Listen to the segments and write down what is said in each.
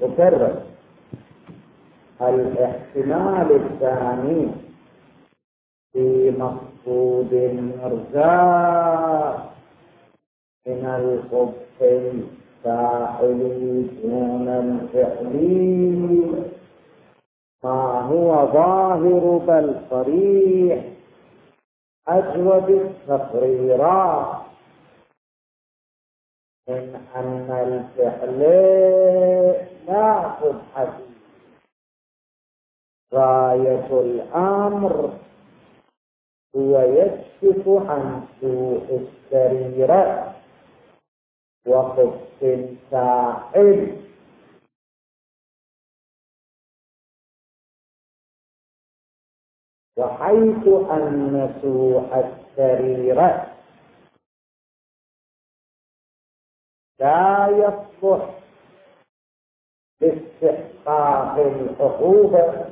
أكرر، الاحتمال الثاني في مقصود المرزاق من الخبث الفاعل دون الفعل ما هو ظاهر بل صريح أجود التقريرات من أن الفعل لا قبح فيه، غاية الأمر هو يكشف عن سوء السريرة وخبث الفاعل، وحيث أن سوء السريرة لا يصلح لاستحقاق العقوبة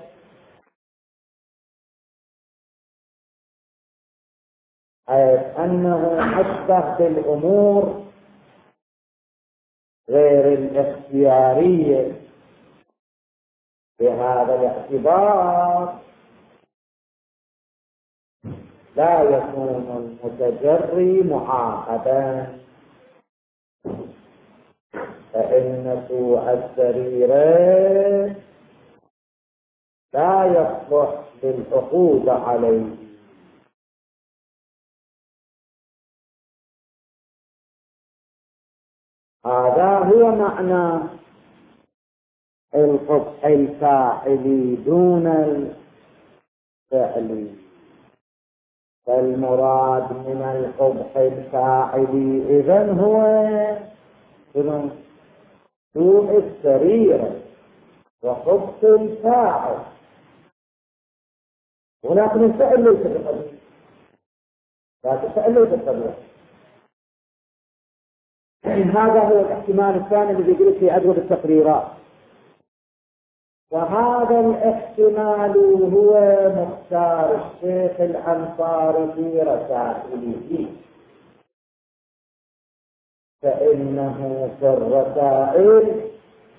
حيث أنه أشبه بالأمور غير الاختيارية. بهذا الاعتبار لا يكون المتجري معاقبا، فإن سوء السريرة لا يصلح للعقوبة عليه. هذا هو معنى القبح الفاعل دون الفعل. فالمراد من القبح الفاعل إذن هو سوء السريرة وخبث الفاعل، ولكن الفعل ليس بقبيح، لكن الفعل ليس بقبيح. هذا هو الاحتمال الثاني الذي يقول في أدوار التقريرات، وهذا الاحتمال هو مختار الشيخ الأنصاري في رسائله، فإنه في الرسائل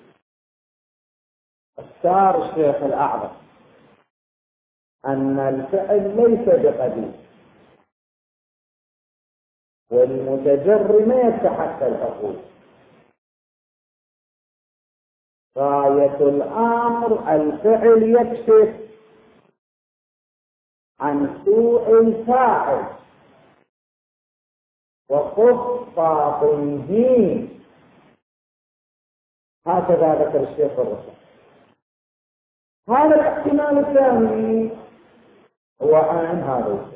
اختار الشيخ الأعظم أن الفعل ليس بقبيح، والمتجر ما يستحق العقوبة. غاية الأمر الفعل يكشف عن سوء الفاعل وخبث باطنه، هكذا ذكر الشيخ الرسول. هذا الاحتمال الثاني هو عن هذا،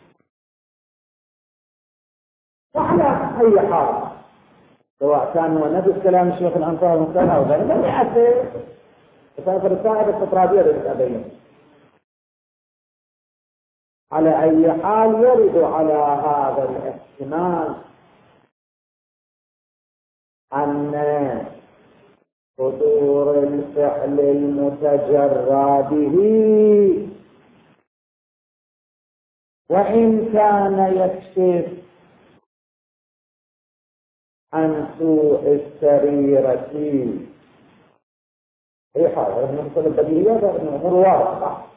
وعلى أي حال سواء كان هو نفس كلام الشيخ الأنصاري المختار أو غيره لم يأثر بسبب الرسائل الاستطرادية التي أبينها. على أي حال يرد على هذا الاحتمال أن صدور الفعل المتجرى به وإن كان يكشف عن سوء السريرة في حال من كل البديهيات الأمور واضحة،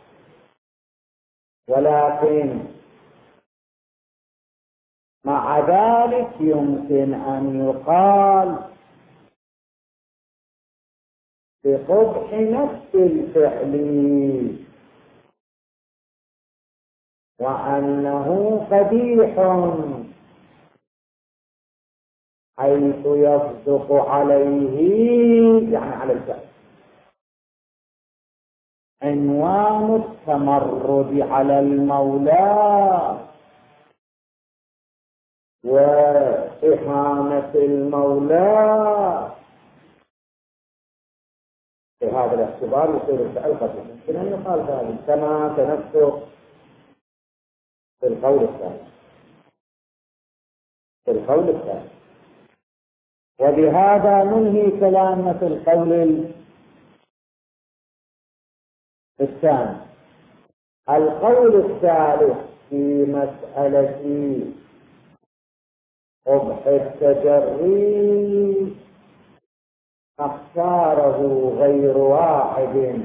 ولكن مع ذلك يمكن أن يقال بقبح نفس الفعل وأنه قبيح حيث يصدق عليه، يعني على الفعل، عنوان التمرد على المولى وإهانة المولى. في هذا الاعتبار يصير الفعل قبيح. يمكن أن يقال ذلك كما تنسق في القول الثاني. وبهذا ننهي كلامنا في القول الثاني. القول الثالث في مسألة قبح التجري اختاره غير واحد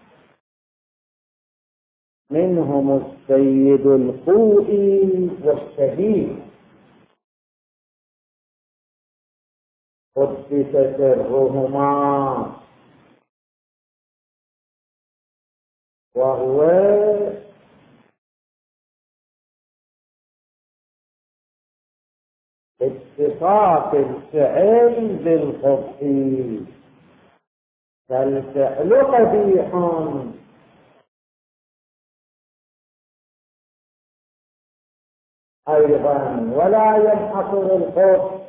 منهم السيد الخوئي والشهيد قدس سرهما، وهو اتصاف الفعل بالخبث، فالفعل قبيح أيضا، ولا ينحصر الخبث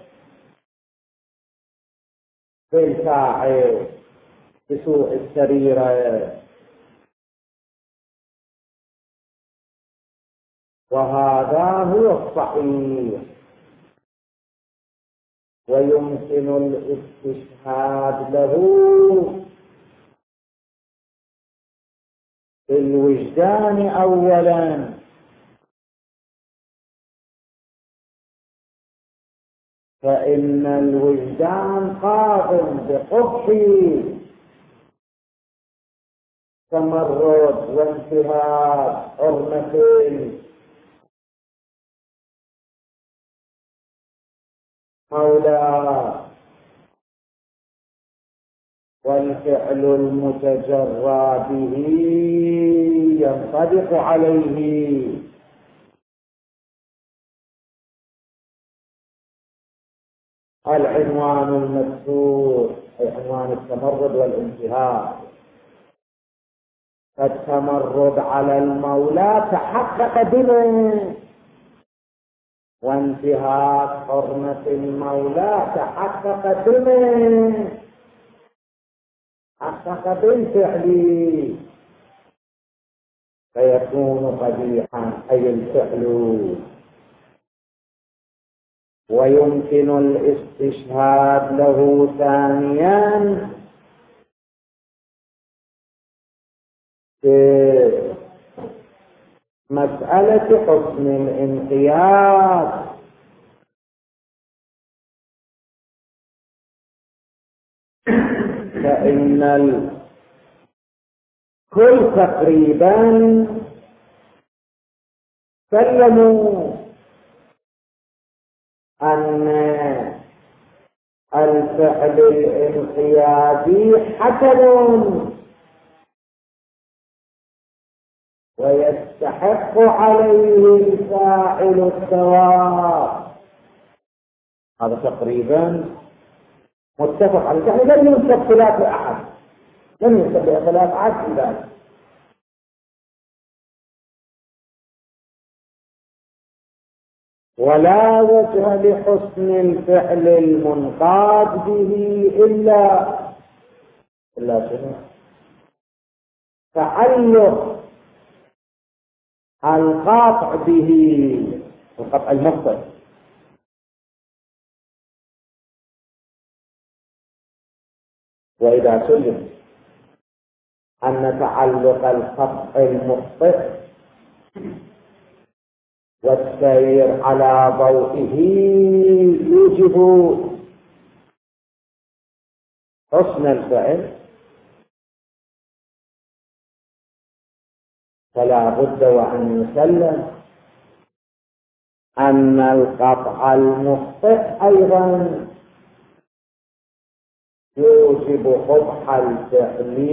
بالفاعل بسوء السريرة، وهذا هو الصحيح. ويمكن الاستشهاد له بالوجدان أولا، فإن الوجدان قاضٍ بقبح تمرد وانتهاك حرمة المولى، والفعل المتجرى به ينطبق عليه العنوان المذكور، أي عنوان التمرد والانتهاك. فالتمرد على المولى تحقق بمن، وانتهاك حرمة المولى تحقق بمن، حقق بالفعل، فيكون قبيحا أي الفعل. ويمكن الاستشهاد له ثانيا في مسألة حسن الانقياد، فإن الكل تقريبا سلموا أن الفعل الانقيادي حسن ويستحق عليه الفاعل الثواب، هذا تقريبا متفق عليه، يعني لم ينسب خلاف أحد، لم ينسب خلاف أحد في ذلك. ولا وجه لحسن الفعل المنقاد به إلا شنو؟ تعلق القاطع به، القطع المخطئ. وإذا سلم أن تعلق القطع المخطئ والسير على ضوئه يوجب حسن الفعل، فلا بد وأن يسلم أن القطع المخطئ أيضا يوجب قبح الفعل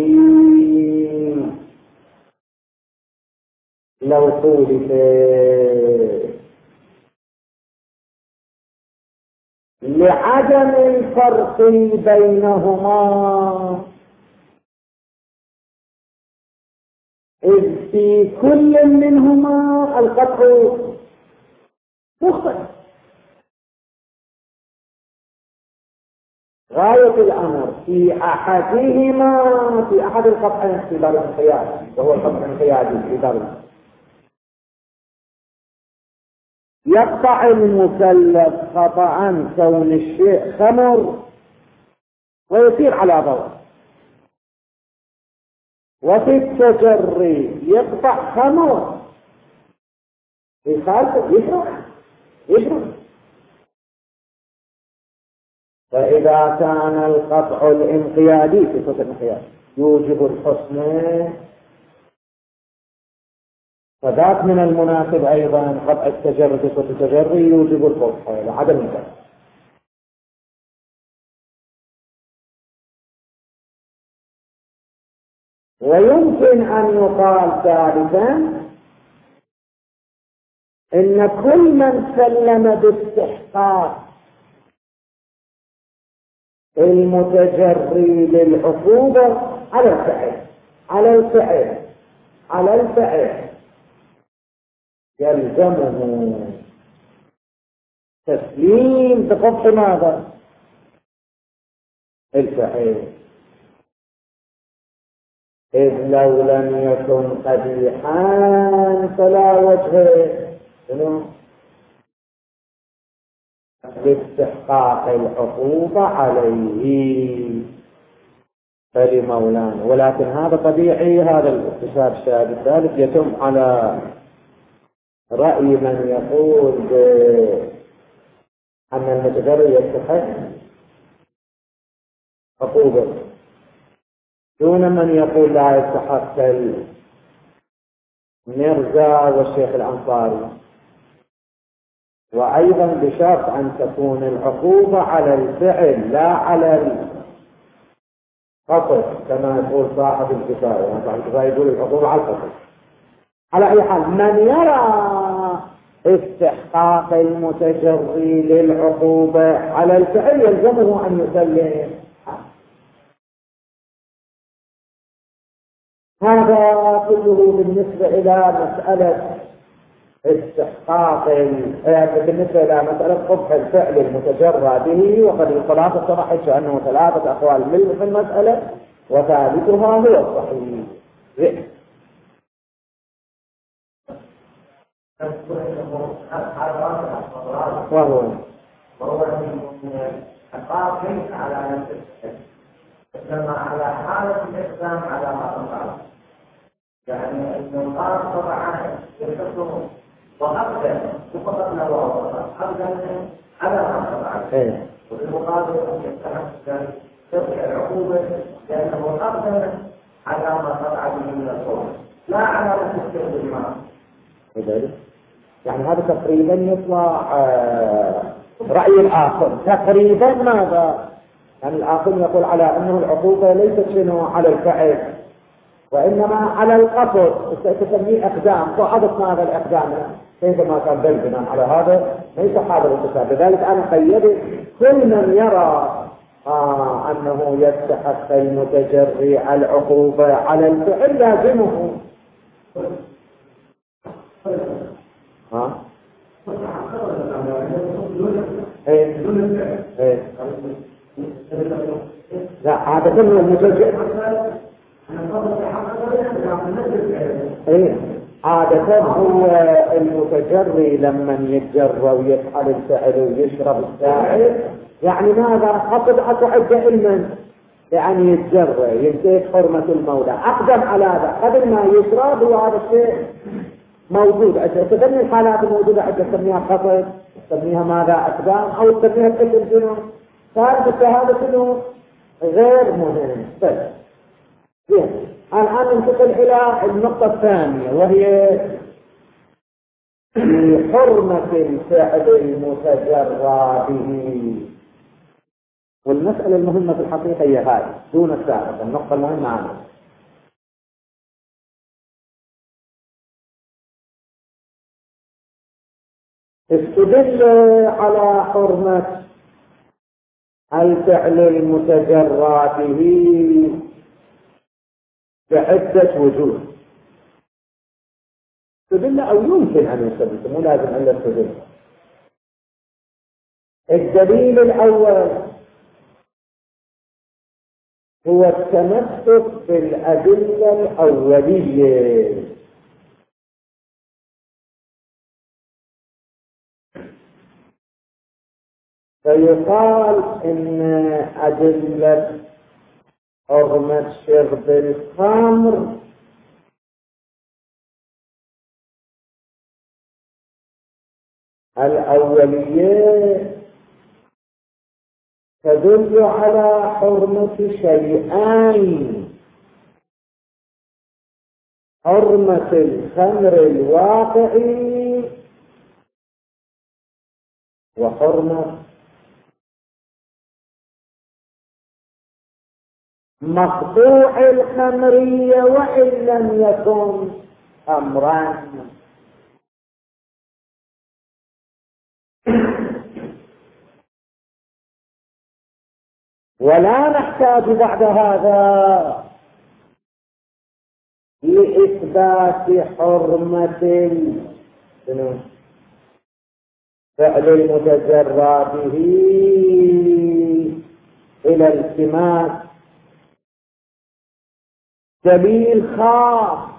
لو خولف، لعدم الفرق بينهما، إذ في كل منهما القطع مخطئ. غاية الأمر في أحدهما، في أحد القطعين في دار الانقياد، وهو القطع الانقيادي في دار، يقطع المكلف خطأ كون الشيء خمر ويسير على ضوء، وفي التجري يقطع خمر يخالف يشرب فإذا كان القطع الانقيادي في صفة الانقياد يوجب الحسن، فذاك من المناسب أيضا قطع التجري في صفة التجري يوجب القبح لعدم القطع. ويمكن أن يقال ثالثا إن كل من سلم باستحقاق المتجري للعقوبة على الفعل يلزمه تسليم بقبح ماذا؟ الفعل، إذ لو لم يكن قبيحا فلا وجه لاستحقاق العقوبة عليه فلمولانا. ولكن هذا طبيعي، هذا الاكتشاف الشاذ الثالث يتم على رأي من يقول أن المتجري يستحق عقوبة دون من يقول لا يستحق المرزا والشيخ الأنصاري. وأيضا بشرط أن تكون العقوبة على الفعل لا على القصد كما يقول صاحب الكفاية. صاحب الكفاية يقول العقوبة على القصد. على أي حال من يرى استحقاق المتجري للعقوبة على الفعل يلزمه أن يسلم. هذا كله بالنسبة إلى مسألة استحقاق بالنسبة إلى مسألة قبح الفعل المتجرى به. وقد الخلاصة صرحت أنه ثلاثة أقوال في المسألة وثالثها هو الصحيح. وهو القاضي على نفسه إنما على حالة الإقدام على ما تفعل، يعني أن القاضي طبعا يحصل وأقدم وفقط له أقدم على ما تفعل، والمقابل يستحق ترك العقوبة لأنه أقدم على ما تفعل من الصوم لا على ما تستحق المال. يعني هذا تقريبا يطلع رأي الآخر تقريبا ماذا؟ يعني الآخر يقول على أنه العقوبة ليست شنو على الفعل وإنما على القصد، تسميه أقدام. وحدث هذا الأقدام كيف ما كان بيننا على هذا ليس هذا الاتفاق. لذلك أنا قيدت كل من يرى أنه يستحق المتجري العقوبة على الفعل لازمه. لا هذا كله المتجري عادة هو المتجري لما يتجرى ويفعل الفعل ويشرب الساعد يعني ماذا قصد أتعد علما يعني يتجرى ينتهك حرمة المولى أقدم على هذا قبل ما يشرب. وهذا الشيء موجود تسمي الحالات الموجودة حتى تسميها قصد تسميها ماذا أقدام أو تسميها اسم شنو ثالث. هذا شنو غير مهم. بس الآن ننتقل إلى النقطة الثانية وهي حرمة الفعل المتجرى به. والمسألة المهمة في الحقيقة هي هذه دون السابقة. النقطة المهمة عنها استدل على حرمة الفعل المتجرى به بعدة وجوه. استدل أو يمكن أن يستدل مو لازم أن يستدل. الدليل الأول هو التمسك بالأدلة الأولية. فيقال إن أدلة حرمة شرب الخمر الأولية تدل على حرمة شيئين: حرمة الخمر الواقعي وحرمة مقطوع الخمرية وإن لم يكن أمرا. ولا نحتاج بعد هذا لإثبات حرمة فعل المتجرى به إلى التماس دليل خاص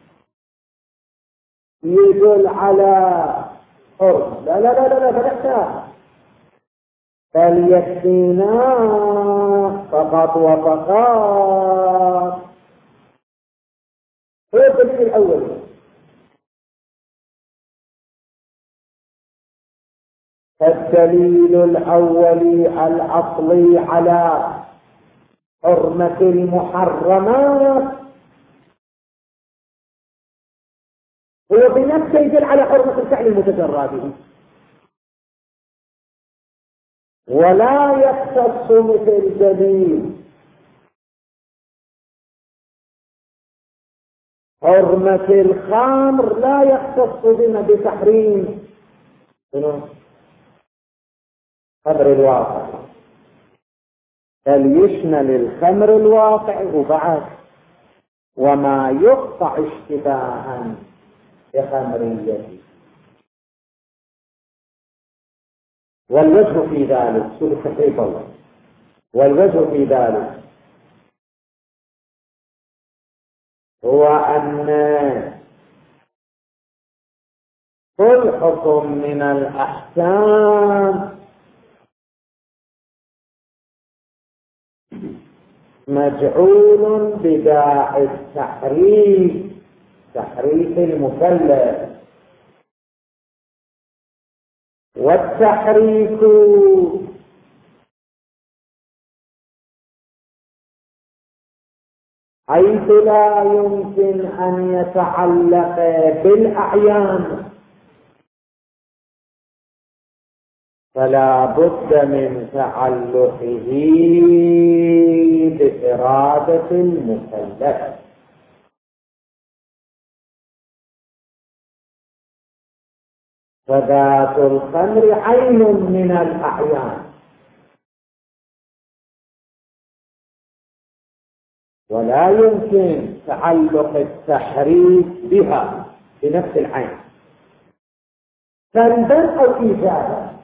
يدل على حرمة. لا لا لا لا فنحتاج، بل يكفينا فقط وفقط هو الدليل الأول. الدليل الأول الأصلي على حرمة المحرمات هو بنفسه يدل على حرمة الفعل المتجرى به، ولا يختص مثل دليل حرمة الخمر لا يختص بنا بتحريم خمر الواقع، بل يشمل الخمر الواقع وبعد وما يقطع اشتباها بخمريته. والوجه في ذلك شوف التحقيق الله، والوجه في ذلك هو أن كل حكم من الأحكام مجعول بداعي التحريف، تحريف المكلف، والتحريف حيث لا يمكن أن يتعلق بالأعيان فلا بد من تعلقه بإرادة المكلف. فذات الخمر عين من الأعيان ولا يمكن تعلق التحريف بها بنفس العين سلبا أو إيجابا،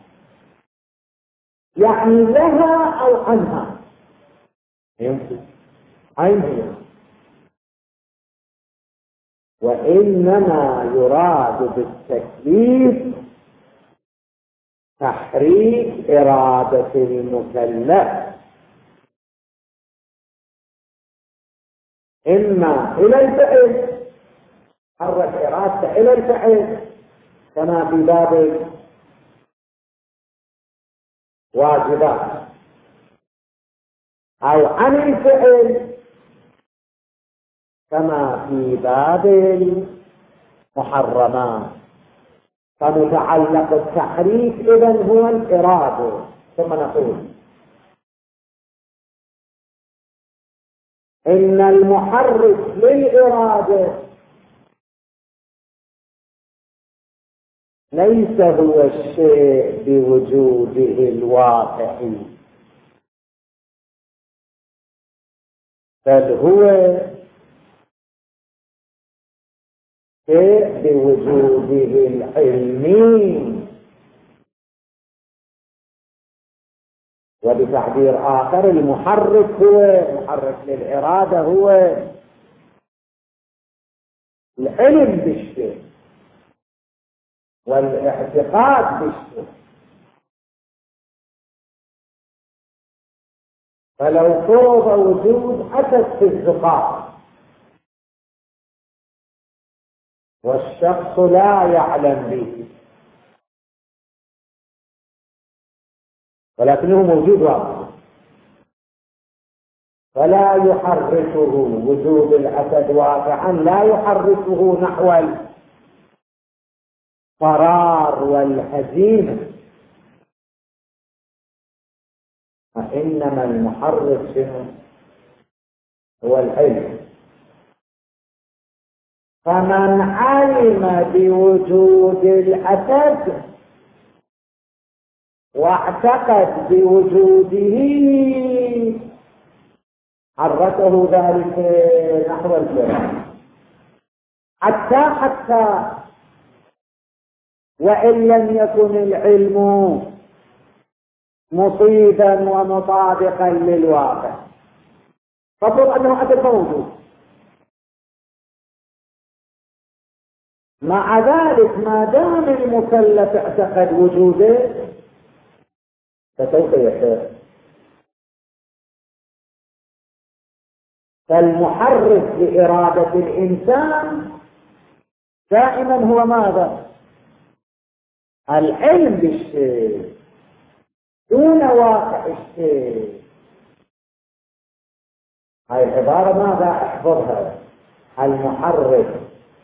يعني لها أو عنها، يمكن عينها، وإنما يراد بالتكليف تحريك إرادة المكلف إما إلى الفعل، حرك إرادته إلى الفعل كما في باب واجبات، أو عن الفعل كما في باب المحرمات. فمتعلق التحريك إذن هو الإرادة. ثم نقول إن المحرك للإرادة ليس هو الشيء بوجوده الواقعي، بل هو شيء بوجوده العلمي. وبتعبير آخر المحرك هو محرك للإرادة هو العلم بالشيء والاعتقاد بالشيء. فلو فرض وجود أسد في الزقاق والشخص لا يعلم به ولكنه موجود واقع، فلا يحركه وجود الأسد واقعا، لا يحركه نحو الفرار والهزيمة، وإنما المحرك شنو؟ هو العلم. فمن علم بوجود الأسد واعتقد بوجوده حركه ذلك نحو الفرار، حتى وإن لم يكن العلم مصيبا ومطابقا للواقع، فقل أنه أسد موجود، مع ذلك ما دام المكلف اعتقد وجوده فسوف يحتاج. فالمحرك لإرادة الإنسان دائما هو ماذا؟ العلم بالشيء دون واقع الشيء. هاي العبارة ماذا احفظها؟ المحرك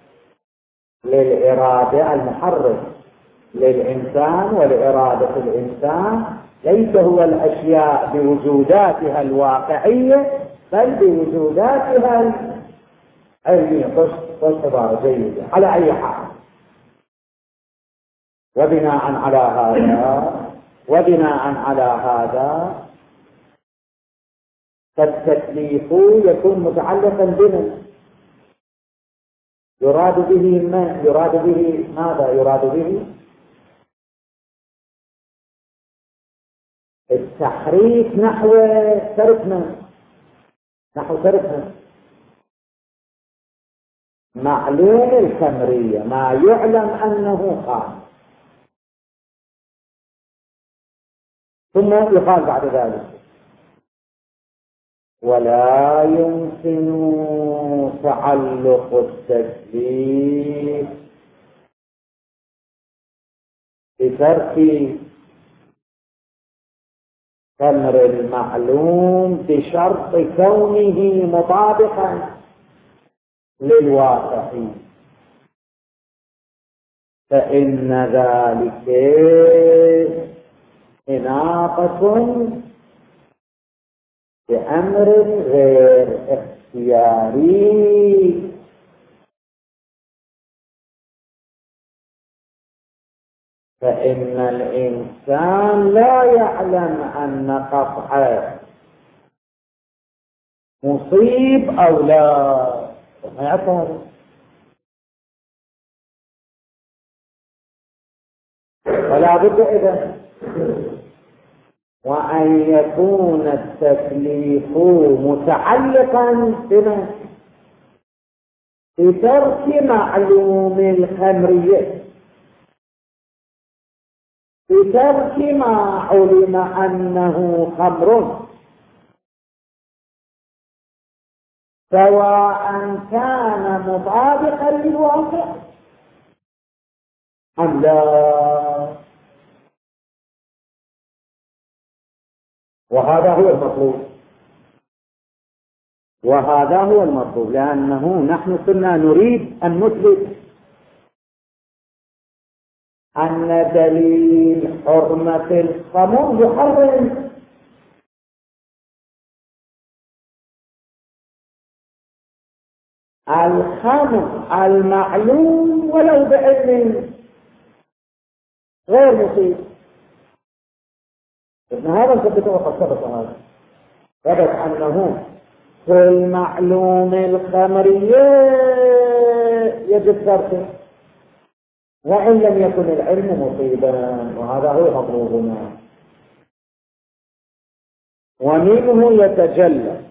للإرادة، المحرك للإنسان ولإرادة الإنسان ليس هو الأشياء بوجوداتها الواقعية بل بوجوداتها العلمية. قص عبارة جيدة. على أي حال، وبناء على هذا فالتكليف يكون متعلقا بنا، يراد به ما؟ يراد به ماذا؟ يراد به التحريك نحو تركنا معلوم الخمرية، ما يعلم أنه خام. ثم يقال بعد ذلك ولا يمكن تعلق التكليف بترك خمر المعلوم بشرط كونه مطابقا للواقع، فإن ذلك إناقة بأمر غير اختياري، فإن الإنسان لا يعلم أن قطع مصيب أو لا، ما يعرف. فلا بد إذن وأن يكون التكليف متعلقا بما بترك معلوم الخمرية، بترك ما علم أنه خمر، سواء كان مطابقا للواقع أم لا. وهذا هو المطلوب، لأنه نحن كنا نريد أن نثبت أن دليل حرمة الخمر يحرم الخمر المعلوم ولو بعلم غير مصيب. إن هذا نثبته وقد ثبت هذا، ثبت أنه في المعلوم الخمرية يجب تركه وإن لم يكن العلم مصيبا، وهذا هو مطلوبنا. ومنه يتجلى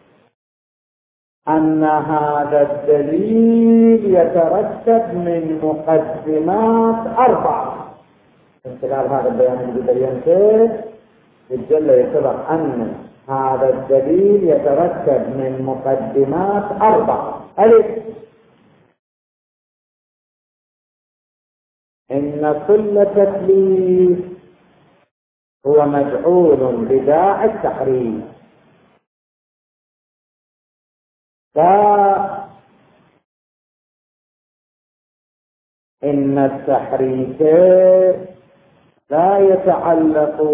أن هذا الدليل يترتب من مقدمات 4. من خلال هذا البيان الذي يتجلى يتضح أن هذا الدليل يترتب من مقدمات 4. ألف: إن كل تكليف هو مجعول بداعي التحريم، فإن التحريف لا يتعلق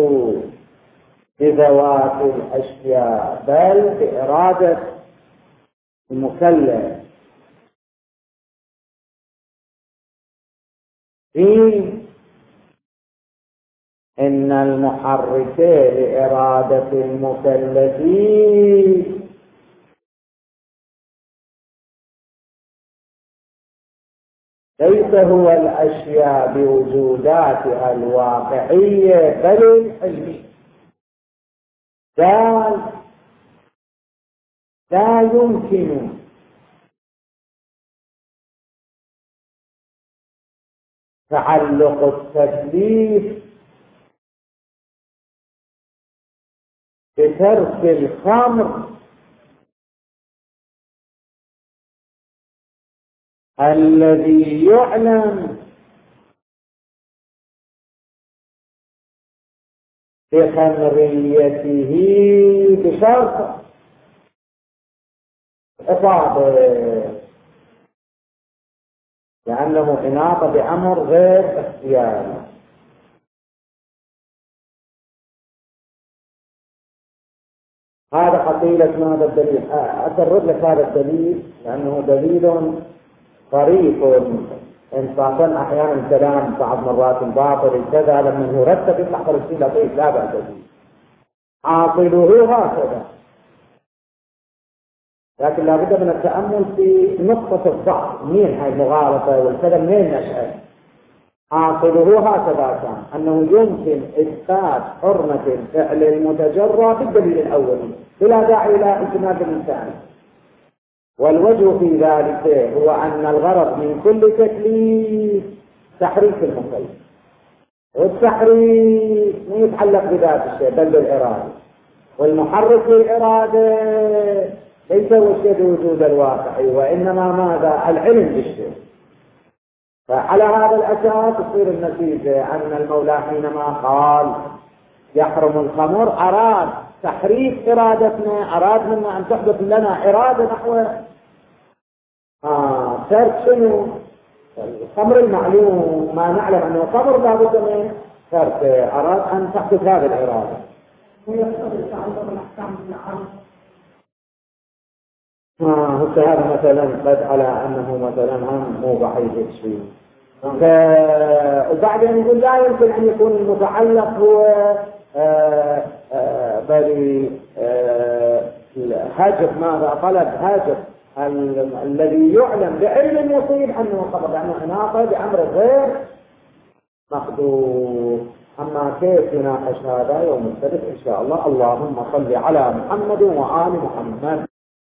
بذوات الأشياء بل بإرادة المكلف. إن المحرك لإرادة المكلف ليس هو الأشياء بوجوداتها الواقعية بل الحلمية. قال لا يمكن تعلق التكليف بترك الخمر الذي يعلم بخمريته بشرط إصابة، لأنه إناطة بأمر غير اختياري. هذا قتيلة هذا الدليل. أسرد لك هذا الدليل لأنه دليل طريف إنصافا. أحيانا الكلام بعض مرات باطل كذا لما يرتب يطلع ترتيب لطيف لا بأس به. عاقله هكذا، لكن لابد من التأمل في نقطة الضعف، منين هاي المغالطة والكذا منين نشأت. عاقله هكذا كان أنه يمكن إثبات حرمة الفعل المتجرى بالدليل الأولي بلا داعي إلى اعتماد الإنسان. والوجه في ذلك هو أن الغرض من كل تكليف تحريف المكلف، والتحريف ما يتعلق بذات الشيء بل بالإرادة، والمحرك للإرادة ليس هو الشيء بوجود الواقع وإنما ماذا؟ العلم بالشيء. فعلى هذا الأساس تصير النتيجة أن المولى حينما قال يحرم الخمر أراد تحريف إرادتنا، أراد منا أن تحدث لنا إرادة نحو ترك شنو؟ الخمر المعلوم ما نعلم أنه خمر لابد من ترك، أراد أن تحدث هذه الإرادة. هذا مثلا قد على أنه مثلا هم مو بحيث الشيء. وبعدين يقول لا يمكن أن يكون المتعلق هو بل هاجر ماذا طلب هاجر الذي يعلم بعلم يصيب أنه خبر، لأنه إناطة بأمر غير مقدور. أما كيف يناقش هذا يوم السبت إن شاء الله. اللهم صل على محمد وآل محمد.